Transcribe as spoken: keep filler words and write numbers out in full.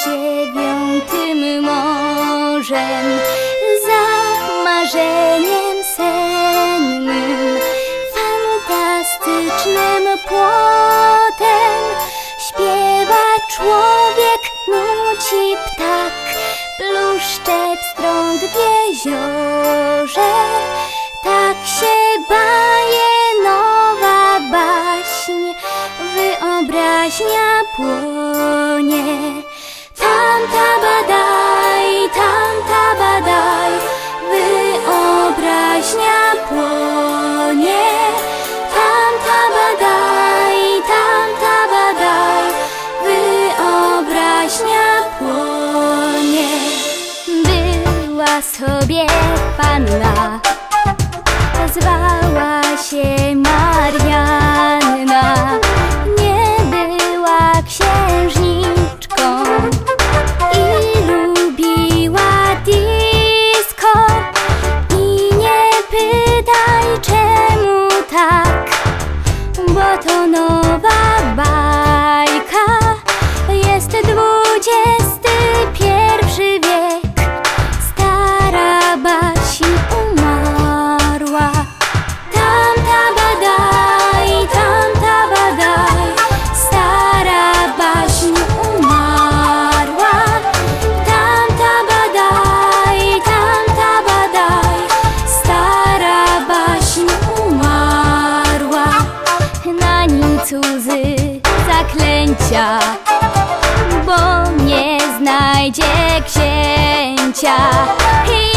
dziewiątym morzem, za marzeniem sennym, fantastycznym płotem. Śpiewa człowiek, nuci ptak, pluszcze pstrąg w jeziorze. Tak się baje nowa baśń, wyobraźnia płonie. Tam tabadaj, tam tabadaj, wyobraźnia płonie. Tam tabadaj, tam tabadaj, wyobraźnia płonie. Była sobie panna, zwała się Marianna. Nie była księżniczką i lubiła disco. I nie pytaj czemu tak, bo to nowa bajka. Jest dwudziesty pierwszy wiek, stara baśń umarła. Tam tabadaj, tam tabadaj, stara baśń umarła. Tam tabadaj, tam tabadaj, stara baśń umarła. Na nic łzy zaklęcia, bo nie znajdzie księcia.